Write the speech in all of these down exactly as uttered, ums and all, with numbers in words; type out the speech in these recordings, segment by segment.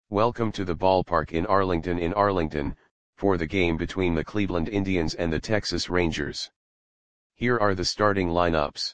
Welcome to the ballpark in Arlington in Arlington, for the game between the Cleveland Indians and the Texas Rangers. Here are the starting lineups.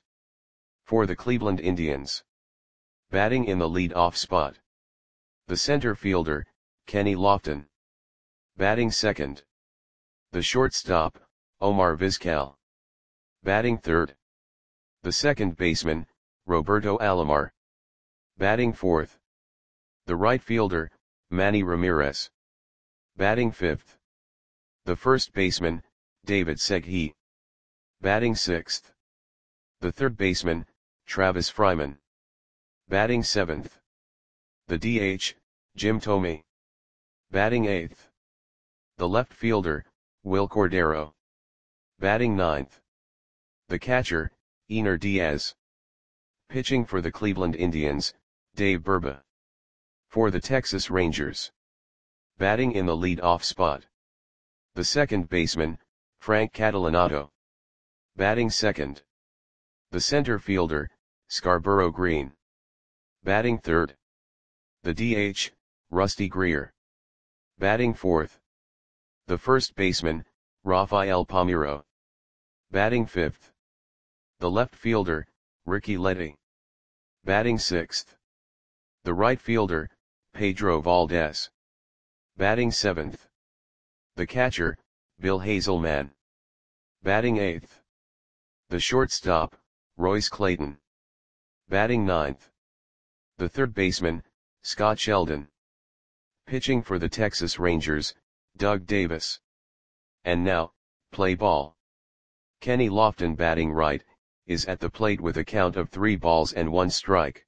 For the Cleveland Indians. Batting in the lead-off spot. The center fielder, Kenny Lofton. Batting second. The shortstop, Omar Vizquel. Batting third. The second baseman, Roberto Alomar. Batting fourth. The right fielder, Manny Ramirez. Batting fifth. The first baseman, David Segui. Batting sixth. The third baseman, Travis Fryman. Batting seventh. The D H, Jim Thome. Batting eighth. The left fielder, Wil Cordero. Batting ninth. The catcher, Einar Diaz. Pitching for the Cleveland Indians, Dave Burba. For the Texas Rangers. Batting in the lead-off spot. The second baseman, Frank Catalanotto. Batting second. The center fielder, Scarborough Green. Batting third. The D H, Rusty Greer. Batting fourth. The first baseman, Rafael Palmeiro. Batting fifth. The left fielder, Ricky Letty. Batting sixth. The right fielder, Pedro Valdez. Batting seventh. The catcher, Bill Hazelman. Batting eighth. The shortstop, Royce Clayton. Batting ninth. The third baseman, Scott Sheldon. Pitching for the Texas Rangers, Doug Davis. And now, play ball. Kenny Lofton batting right, is at the plate with a count of three balls and one strike.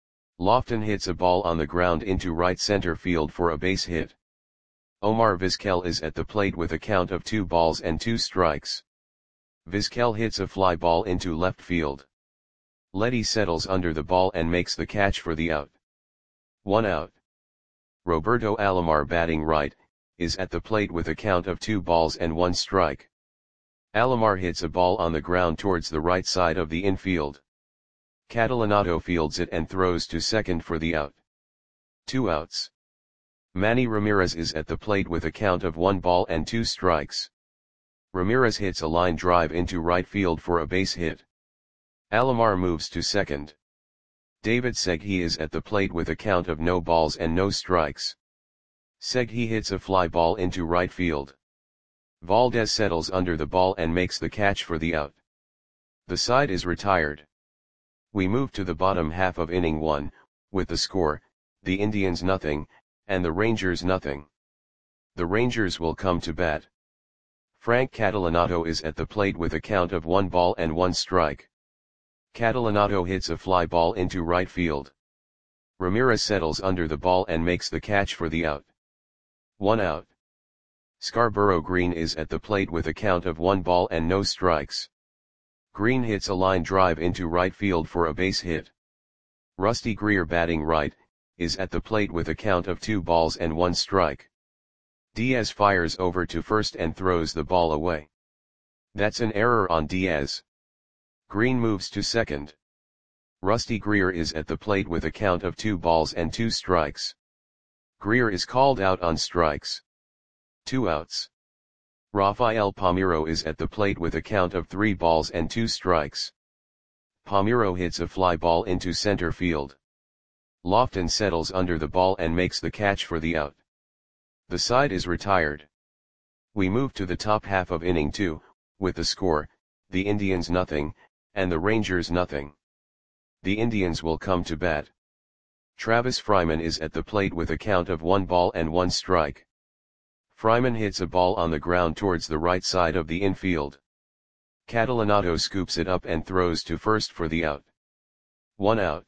Lofton hits a ball on the ground into right center field for a base hit. Omar Vizquel is at the plate with a count of two balls and two strikes. Vizquel hits a fly ball into left field. Letty settles under the ball and makes the catch for the out. One out. Roberto Alomar batting right, is at the plate with a count of two balls and one strike. Alomar hits a ball on the ground towards the right side of the infield. Catalanotto fields it and throws to second for the out. Two outs. Manny Ramirez is at the plate with a count of one ball and two strikes. Ramirez hits a line drive into right field for a base hit. Alomar moves to second. David Segui is at the plate with a count of no balls and no strikes. Segui hits a fly ball into right field. Valdez settles under the ball and makes the catch for the out. The side is retired. We move to the bottom half of inning one, with the score, the Indians nothing, and the Rangers nothing. The Rangers will come to bat. Frank Catalanotto is at the plate with a count of one ball and one strike. Catalanotto hits a fly ball into right field. Ramirez settles under the ball and makes the catch for the out. One out. Scarborough Green is at the plate with a count of one ball and no strikes. Green hits a line drive into right field for a base hit. Rusty Greer batting right, is at the plate with a count of two balls and one strike. Diaz fires over to first and throws the ball away. That's an error on Diaz. Green moves to second. Rusty Greer is at the plate with a count of two balls and two strikes. Greer is called out on strikes. Two outs. Rafael Palmeiro is at the plate with a count of three balls and two strikes. Palmeiro hits a fly ball into center field. Lofton settles under the ball and makes the catch for the out. The side is retired. We move to the top half of inning two, with the score, the Indians nothing, and the Rangers nothing. The Indians will come to bat. Travis Fryman is at the plate with a count of one ball and one strike. Fryman hits a ball on the ground towards the right side of the infield. Catalanotto scoops it up and throws to first for the out. One out.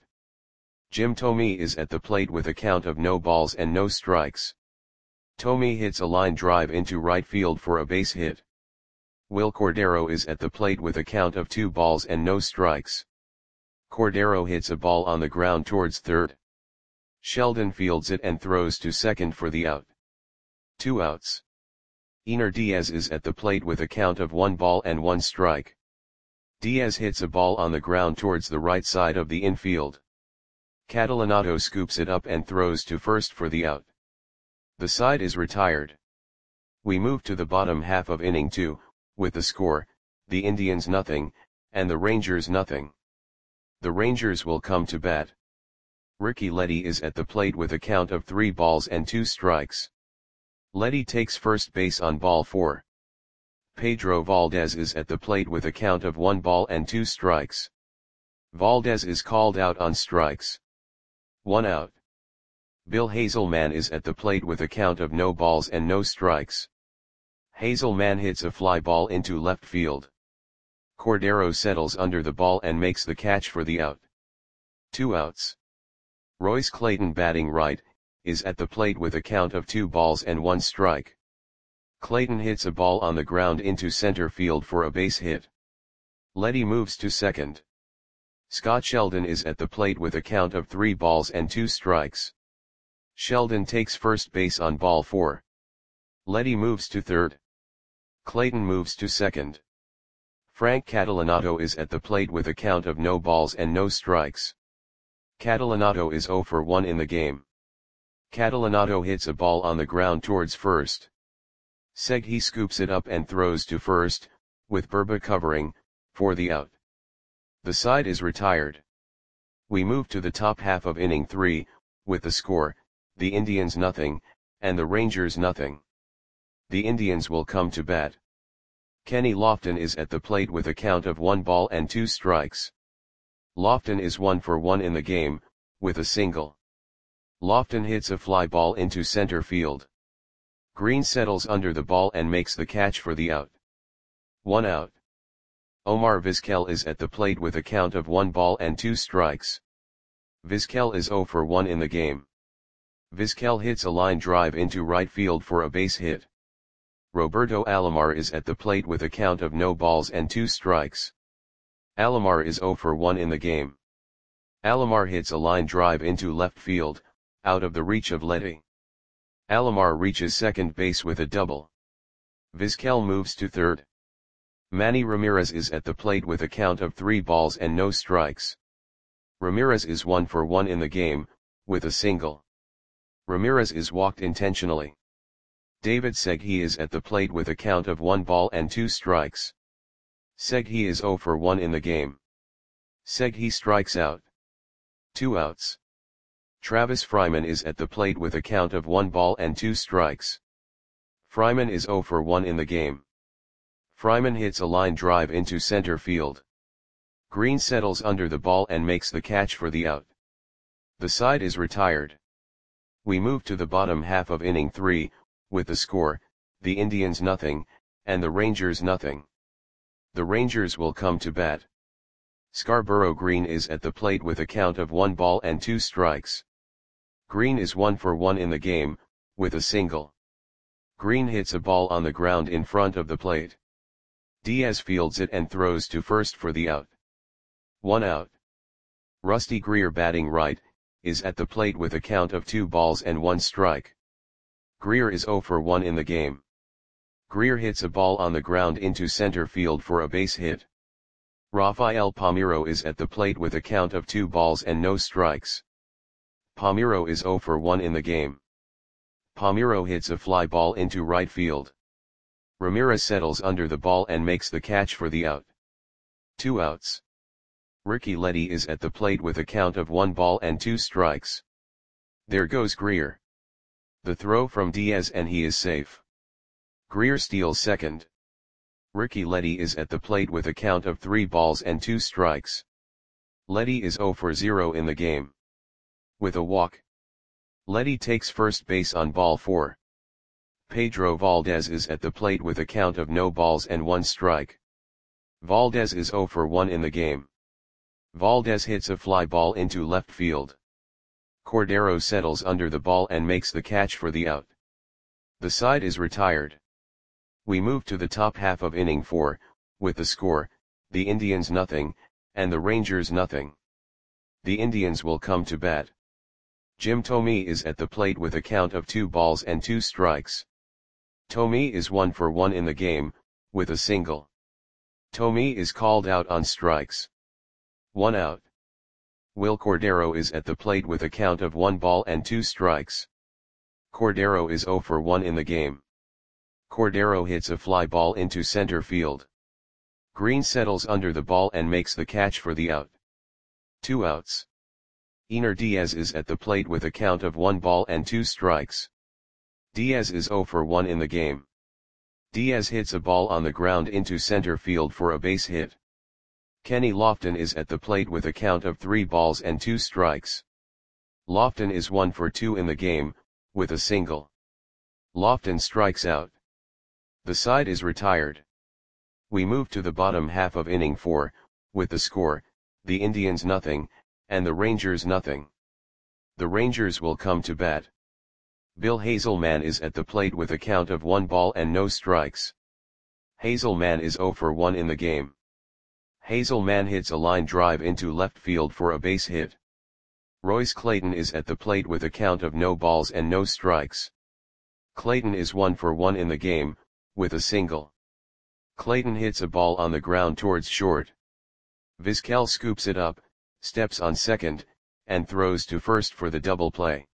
Jim Thome is at the plate with a count of no balls and no strikes. Thome hits a line drive into right field for a base hit. Wil Cordero is at the plate with a count of two balls and no strikes. Cordero hits a ball on the ground towards third. Sheldon fields it and throws to second for the out. Two outs. Einar Diaz is at the plate with a count of one ball and one strike. Diaz hits a ball on the ground towards the right side of the infield. Catalanotto scoops it up and throws to first for the out. The side is retired. We move to the bottom half of inning two, with the score, the Indians nothing, and the Rangers nothing. The Rangers will come to bat. Ricky Leddy is at the plate with a count of three balls and two strikes. Leddy takes first base on ball four. Pedro Valdez is at the plate with a count of one ball and two strikes. Valdez is called out on strikes. One out. Bill Hazelman is at the plate with a count of no balls and no strikes. Hazelman hits a fly ball into left field. Cordero settles under the ball and makes the catch for the out. Two outs. Royce Clayton, batting right, is at the plate with a count of two balls and one strike. Clayton hits a ball on the ground into center field for a base hit. Leddy moves to second. Scott Sheldon is at the plate with a count of three balls and two strikes. Sheldon takes first base on ball four. Leddy moves to third. Clayton moves to second. Frank Catalanato is at the plate with a count of no balls and no strikes. Catalanato is oh for one in the game. Catalanato hits a ball on the ground towards first. Segui scoops it up and throws to first, with Burba covering, for the out. The side is retired. We move to the top half of inning three, with the score, the Indians nothing, and the Rangers nothing. The Indians will come to bat. Kenny Lofton is at the plate with a count of one ball and two strikes. Lofton is one for one in the game, with a single. Lofton hits a fly ball into center field. Green settles under the ball and makes the catch for the out. One out. Omar Vizquel is at the plate with a count of one ball and two strikes. Vizquel is oh for one in the game. Vizquel hits a line drive into right field for a base hit. Roberto Alomar is at the plate with a count of no balls and two strikes. Alomar is oh for one in the game. Alomar hits a line drive into left field, out of the reach of Leddy. Alomar reaches second base with a double. Vizquel moves to third. Manny Ramirez is at the plate with a count of three balls and no strikes. Ramirez is one for one in the game, with a single. Ramirez is walked intentionally. David Segui is at the plate with a count of one ball and two strikes. Segui is oh for one in the game. Segui strikes out. Two outs. Travis Fryman is at the plate with a count of one ball and two strikes. Fryman is oh for one in the game. Fryman hits a line drive into center field. Green settles under the ball and makes the catch for the out. The side is retired. We move to the bottom half of inning three, with the score, the Indians nothing, and the Rangers nothing. The Rangers will come to bat. Scarborough Green is at the plate with a count of one ball and two strikes. Green is one for one in the game, with a single. Green hits a ball on the ground in front of the plate. Diaz fields it and throws to first for the out. One out. Rusty Greer, batting right, is at the plate with a count of two balls and one strike. Greer is oh for one in the game. Greer hits a ball on the ground into center field for a base hit. Rafael Palmeiro is at the plate with a count of two balls and no strikes. Palmeiro is oh for one in the game. Palmeiro hits a fly ball into right field. Ramirez settles under the ball and makes the catch for the out. Two outs. Ricky Leddy is at the plate with a count of one ball and two strikes. There goes Greer. The throw from Diaz and he is safe. Greer steals second. Ricky Leddy is at the plate with a count of three balls and two strikes. Leddy is oh for zero in the game. With a walk. Leddy takes first base on ball four. Pedro Valdez is at the plate with a count of no balls and one strike. Valdez is oh for one in the game. Valdez hits a fly ball into left field. Cordero settles under the ball and makes the catch for the out. The side is retired. We move to the top half of inning four, with the score, the Indians nothing, and the Rangers nothing. The Indians will come to bat. Jim Thome is at the plate with a count of two balls and two strikes. Thome is one for one in the game, with a single. Thome is called out on strikes. One out. Will Cordero is at the plate with a count of one ball and two strikes. Cordero is zero for one in the game. Cordero hits a fly ball into center field. Green settles under the ball and makes the catch for the out. Two outs. Ener Diaz is at the plate with a count of one ball and two strikes. Diaz is zero for one in the game. Diaz hits a ball on the ground into center field for a base hit. Kenny Lofton is at the plate with a count of three balls and two strikes. Lofton is one for two in the game, with a single. Lofton strikes out. The side is retired. We move to the bottom half of inning four, with the score, the Indians nothing, and the Rangers nothing. The Rangers will come to bat. Bill Hazelman is at the plate with a count of one ball and no strikes. Hazelman is zero for one in the game. Hazelman hits a line drive into left field for a base hit. Royce Clayton is at the plate with a count of no balls and no strikes. Clayton is one for one in the game, with a single. Clayton hits a ball on the ground towards short. Vizquel scoops it up, steps on second, and throws to first for the double play.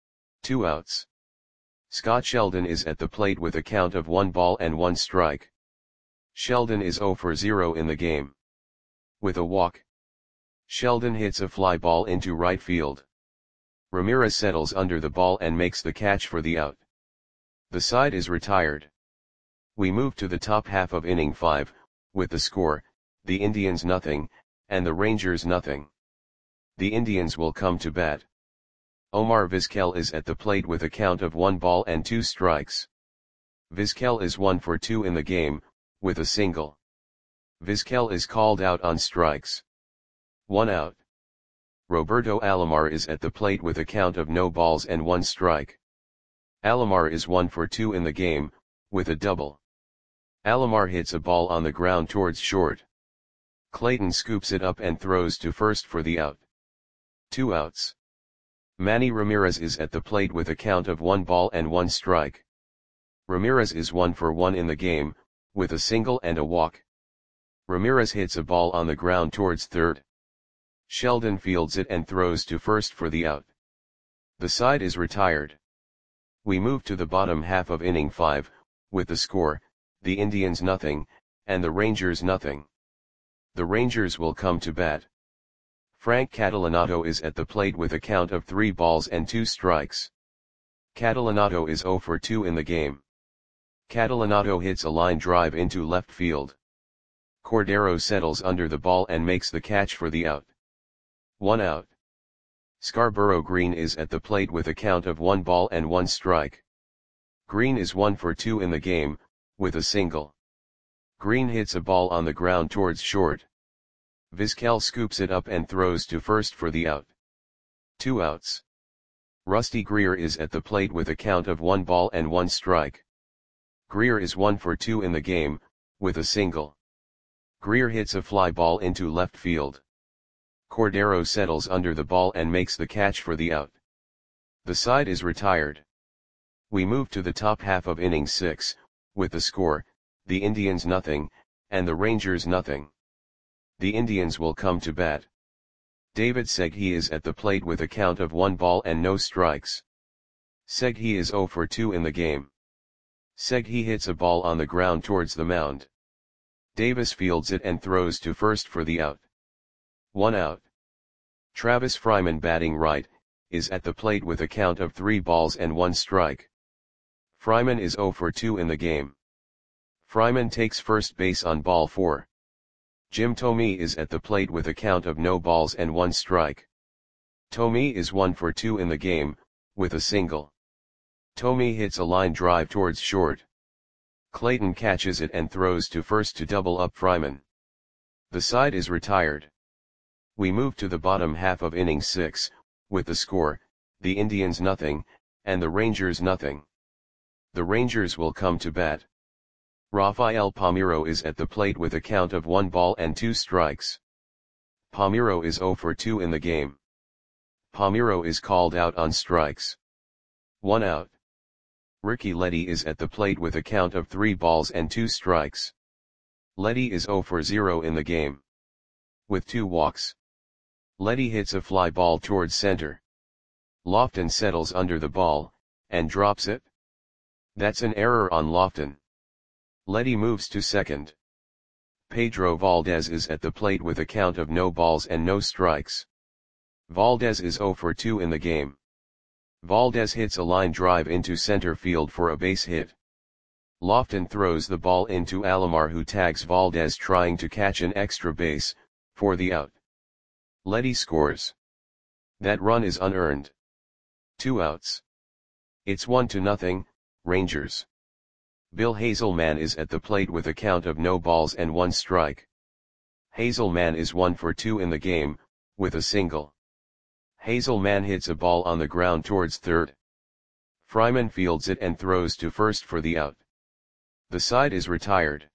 Two outs. Scott Sheldon is at the plate with a count of one ball and one strike. Sheldon is zero for zero in the game. With a walk, Sheldon hits a fly ball into right field. Ramirez settles under the ball and makes the catch for the out. The side is retired. We move to the top half of inning five, with the score, the Indians nothing, and the Rangers nothing. The Indians will come to bat. Omar Vizquel is at the plate with a count of one ball and two strikes. Vizquel is one for two in the game, with a single. Vizquel is called out on strikes. One out. Roberto Alomar is at the plate with a count of no balls and one strike. Alomar is one for two in the game, with a double. Alomar hits a ball on the ground towards short. Clayton scoops it up and throws to first for the out. Two outs. Manny Ramirez is at the plate with a count of one ball and one strike. Ramirez is one for one in the game, with a single and a walk. Ramirez hits a ball on the ground towards third. Sheldon fields it and throws to first for the out. The side is retired. We move to the bottom half of inning five, with the score, the Indians nothing, and the Rangers nothing. The Rangers will come to bat. Frank Catalanato is at the plate with a count of three balls and two strikes. Catalanato is zero for two in the game. Catalanato hits a line drive into left field. Cordero settles under the ball and makes the catch for the out. One out. Scarborough Green is at the plate with a count of one ball and one strike. Green is one for two in the game, with a single. Green hits a ball on the ground towards short. Vizquel scoops it up and throws to first for the out. Two outs. Rusty Greer is at the plate with a count of one ball and one strike. Greer is one for two in the game, with a single. Greer hits a fly ball into left field. Cordero settles under the ball and makes the catch for the out. The side is retired. We move to the top half of inning six, with the score, the Indians nothing, and the Rangers nothing. The Indians will come to bat. David Segui is at the plate with a count of one ball and no strikes. Segui is zero for two in the game. Segui hits a ball on the ground towards the mound. Davis fields it and throws to first for the out. One out. Travis Fryman, batting right, is at the plate with a count of three balls and one strike. Fryman is zero for two in the game. Fryman takes first base on ball four. Jim Thome is at the plate with a count of no balls and one strike. Thome is one for two in the game, with a single. Thome hits a line drive towards short. Clayton catches it and throws to first to double up Fryman. The side is retired. We move to the bottom half of inning six, with the score, the Indians nothing, and the Rangers nothing. The Rangers will come to bat. Rafael Palmeiro is at the plate with a count of one ball and two strikes. Palmeiro is zero for two in the game. Palmeiro is called out on strikes. One out. Ricky Leddy is at the plate with a count of three balls and two strikes. Leddy is zero for zero in the game. With two walks. Leddy hits a fly ball towards center. Lofton settles under the ball, and drops it. That's an error on Lofton. Letty moves to second. Pedro Valdez is at the plate with a count of no balls and no strikes. Valdez is zero for two in the game. Valdez hits a line drive into center field for a base hit. Lofton throws the ball into Alomar, who tags Valdez trying to catch an extra base, for the out. Letty scores. That run is unearned. Two outs. It's one to nothing, Rangers. Bill Hazelman is at the plate with a count of no balls and one strike. Hazelman is one for two in the game, with a single. Hazelman hits a ball on the ground towards third. Fryman fields it and throws to first for the out. The side is retired.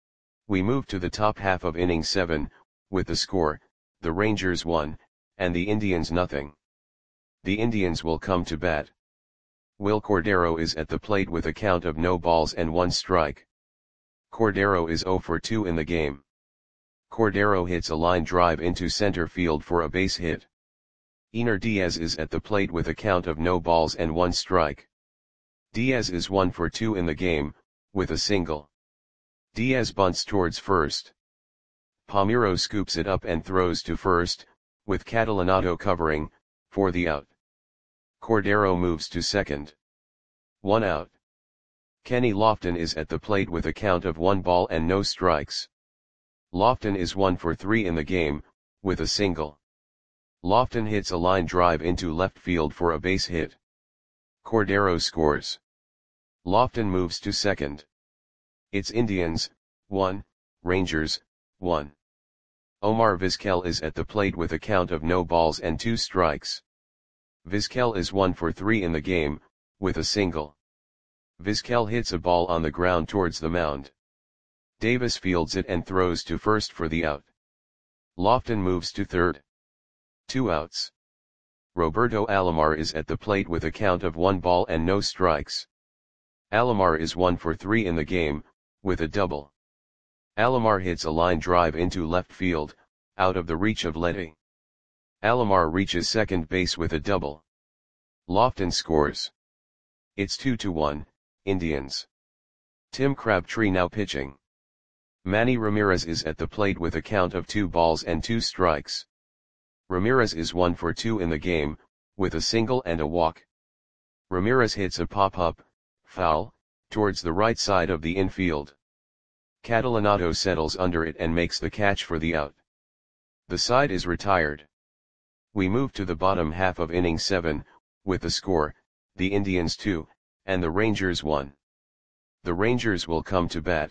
We move to the top half of inning seven, with the score, the Rangers one, and the Indians nothing. The Indians will come to bat. Will Cordero is at the plate with a count of no balls and one strike. Cordero is zero for two in the game. Cordero hits a line drive into center field for a base hit. Ener Diaz is at the plate with a count of no balls and one strike. Diaz is one for two in the game, with a single. Diaz bunts towards first. Palmeiro scoops it up and throws to first, with Catalanotto covering, for the out. Cordero moves to second. One out. Kenny Lofton is at the plate with a count of one ball and no strikes. Lofton is one for three in the game, with a single. Lofton hits a line drive into left field for a base hit. Cordero scores. Lofton moves to second. It's Indians, one, Rangers, one. Omar Vizquel is at the plate with a count of no balls and two strikes. Vizquel is one for three in the game, with a single. Vizquel hits a ball on the ground towards the mound. Davis fields it and throws to first for the out. Lofton moves to third. Two outs. Roberto Alomar is at the plate with a count of one ball and no strikes. Alomar is one for three in the game, with a double. Alomar hits a line drive into left field, out of the reach of Letty. Alomar reaches second base with a double. Lofton scores. It's two to one, Indians. Tim Crabtree now pitching. Manny Ramirez is at the plate with a count of two balls and two strikes. Ramirez is one for two in the game, with a single and a walk. Ramirez hits a pop-up, foul, towards the right side of the infield. Catalanotto settles under it and makes the catch for the out. The side is retired. We move to the bottom half of inning seven, with the score, the Indians two, and the Rangers one. The Rangers will come to bat.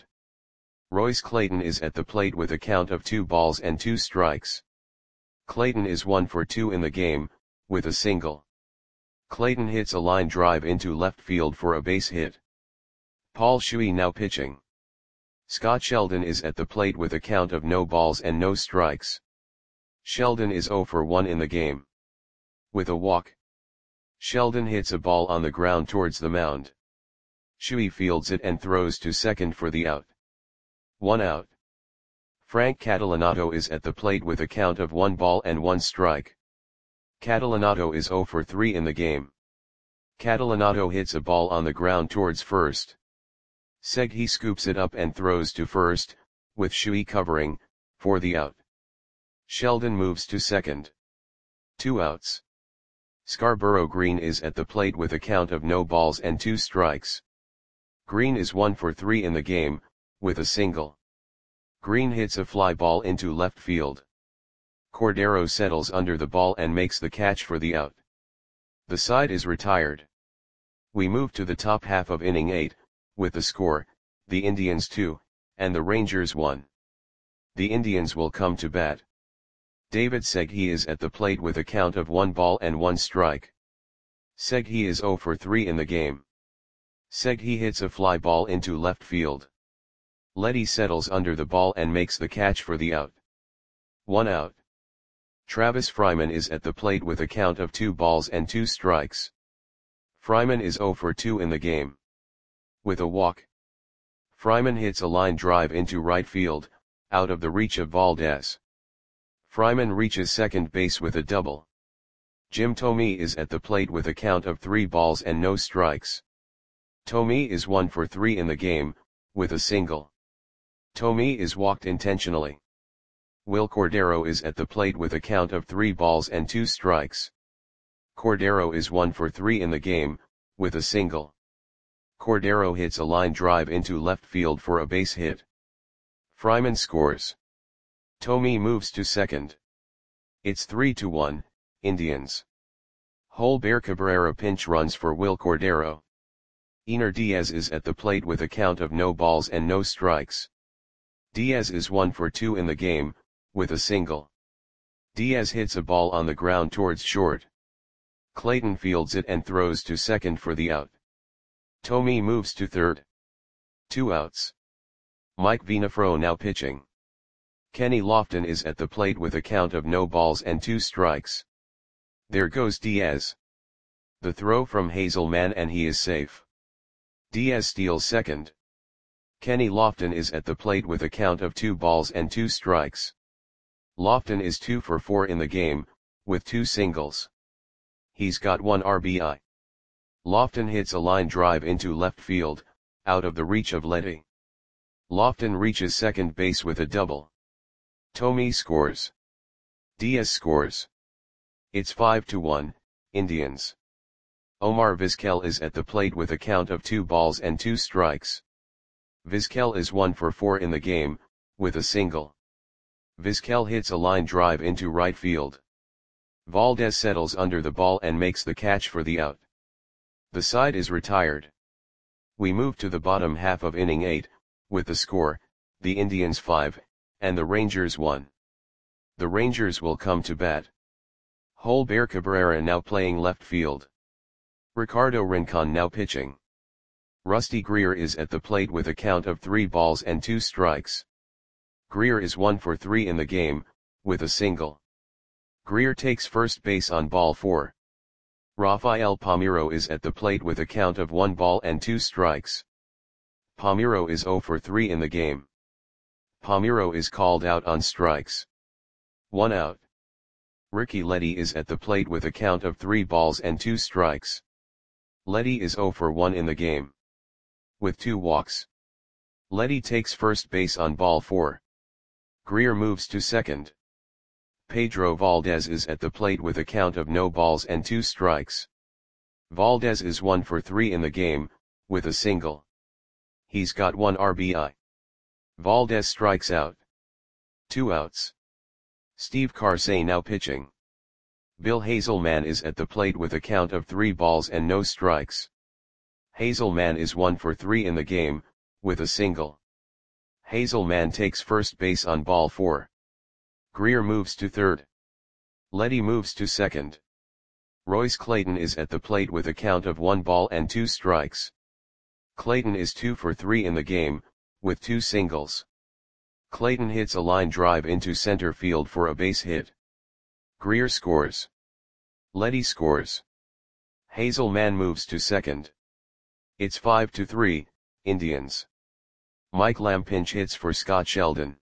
Royce Clayton is at the plate with a count of two balls and two strikes. Clayton is one for two in the game, with a single. Clayton hits a line drive into left field for a base hit. Paul Shuey now pitching. Scott Sheldon is at the plate with a count of no balls and no strikes. Sheldon is zero for one in the game. With a walk. Sheldon hits a ball on the ground towards the mound. Shuey fields it and throws to second for the out. One out. Frank Catalanotto is at the plate with a count of one ball and one strike. Catalanotto is zero for three in the game. Catalanotto hits a ball on the ground towards first. Segui scoops it up and throws to first, with Shuey covering, for the out. Sheldon moves to second. Two outs. Scarborough Green is at the plate with a count of no balls and two strikes. Green is one for three in the game, with a single. Green hits a fly ball into left field. Cordero settles under the ball and makes the catch for the out. The side is retired. We move to the top half of inning eight, with the score, the Indians two, and the Rangers one. The Indians will come to bat. David Segui is at the plate with a count of one ball and one strike. Segui is zero for three in the game. Segui hits a fly ball into left field. Letty settles under the ball and makes the catch for the out. One out. Travis Fryman is at the plate with a count of two balls and two strikes. Fryman is zero for two in the game. With a walk. Fryman hits a line drive into right field, out of the reach of Valdez. Fryman reaches second base with a double. Jim Thome is at the plate with a count of three balls and no strikes. Thome is one for three in the game, with a single. Thome is walked intentionally. Will Cordero is at the plate with a count of three balls and two strikes. Cordero is one for three in the game, with a single. Cordero hits a line drive into left field for a base hit. Fryman scores. Thome moves to second. It's three to one, Indians. Holber Cabrera pinch runs for Will Cordero. Ener Diaz is at the plate with a count of no balls and no strikes. Diaz is one for two in the game, with a single. Diaz hits a ball on the ground towards short. Clayton fields it and throws to second for the out. Thome moves to third. Two outs. Mike Venafro now pitching. Kenny Lofton is at the plate with a count of no balls and two strikes. There goes Diaz. The throw from Hazelman and he is safe. Diaz steals second. Kenny Lofton is at the plate with a count of two balls and two strikes. Lofton is two for four in the game, with two singles. He's got one R B I. Lofton hits a line drive into left field, out of the reach of Letty. Lofton reaches second base with a double. Thome scores. Diaz scores. It's five to one, Indians. Omar Vizquel is at the plate with a count of two balls and two strikes. Vizquel is one for four in the game, with a single. Vizquel hits a line drive into right field. Valdez settles under the ball and makes the catch for the out. The side is retired. We move to the bottom half of inning eight, with the score, the Indians five, and the Rangers one. The Rangers will come to bat. Holber Cabrera now playing left field. Ricardo Rincon now pitching. Rusty Greer is at the plate with a count of three balls and two strikes. Greer is one for three in the game, with a single. Greer takes first base on ball four. Rafael Palmeiro is at the plate with a count of one ball and two strikes. Palmeiro is zero for three in the game. Palmeiro is called out on strikes. One out. Ricky Letty is at the plate with a count of three balls and two strikes. Letty is zero for one in the game. With two walks. Letty takes first base on ball four. Greer moves to second. Pedro Valdez is at the plate with a count of no balls and two strikes. Valdez is one for three in the game, with a single. He's got one R B I. Valdez strikes out. Two outs. Steve Karsay now pitching. Bill Hazelman is at the plate with a count of three balls and no strikes. Hazelman is one for three in the game, with a single. Hazelman takes first base on ball four. Greer moves to third. Letty moves to second. Royce Clayton is at the plate with a count of one ball and two strikes. Clayton is two for three in the game, with two singles. Clayton hits a line drive into center field for a base hit. Greer scores. Letty scores. Hazelman moves to second. It's five to three, Indians. Mike Lamb pinch hits for Scott Sheldon.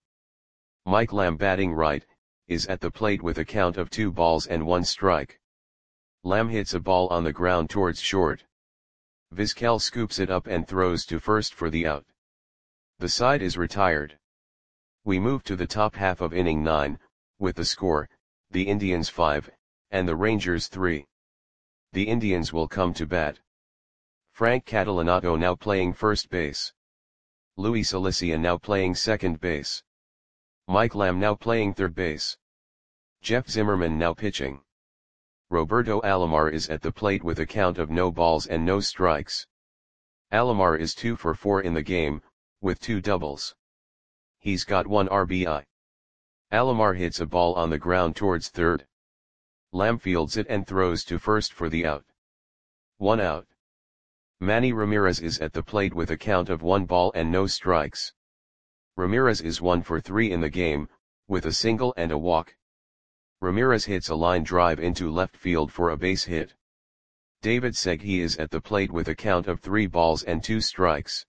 Mike Lamb batting right, is at the plate with a count of two balls and one strike. Lamb hits a ball on the ground towards short. Vizquel scoops it up and throws to first for the out. The side is retired. We move to the top half of inning nine, with the score, the Indians five, and the Rangers three. The Indians will come to bat. Frank Catalanato now playing first base. Luis Alicia now playing second base. Mike Lamb now playing third base. Jeff Zimmerman now pitching. Roberto Alomar is at the plate with a count of no balls and no strikes. Alomar is two for four in the game, with two doubles. He's got one R B I. Alomar hits a ball on the ground towards third. Lamb fields it and throws to first for the out. One out. Manny Ramirez is at the plate with a count of one ball and no strikes. Ramirez is one for three in the game, with a single and a walk. Ramirez hits a line drive into left field for a base hit. David Segui is at the plate with a count of three balls and two strikes.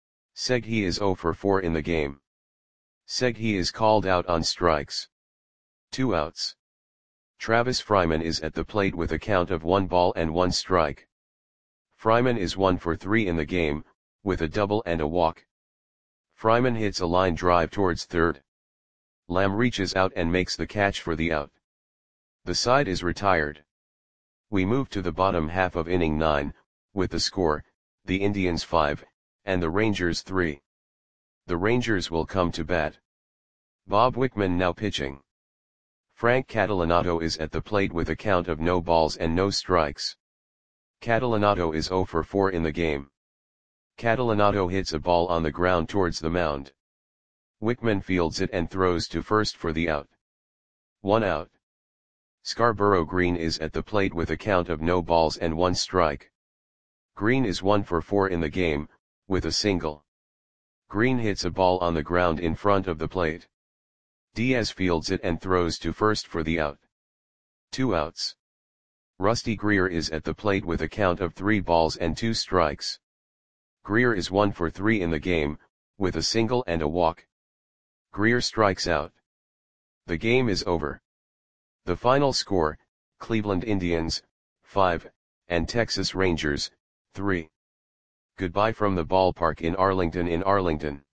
Segui is zero for four in the game. Segui is called out on strikes. Two outs. Travis Fryman is at the plate with a count of one ball and one strike. Fryman is one for three in the game, with a double and a walk. Fryman hits a line drive towards third. Lamb reaches out and makes the catch for the out. The side is retired. We move to the bottom half of inning nine, with the score, the Indians five, and the Rangers three. The Rangers will come to bat. Bob Wickman now pitching. Frank Catalanato is at the plate with a count of no balls and no strikes. Catalanato is zero for four in the game. Catalanato hits a ball on the ground towards the mound. Wickman fields it and throws to first for the out. One out. Scarborough Green is at the plate with a count of no balls and one strike. Green is one for four in the game, with a single. Green hits a ball on the ground in front of the plate. Diaz fields it and throws to first for the out. Two outs. Rusty Greer is at the plate with a count of three balls and two strikes. Greer is one for three in the game, with a single and a walk. Greer strikes out. The game is over. The final score, Cleveland Indians, five, and Texas Rangers, three. Goodbye from the ballpark in Arlington in Arlington.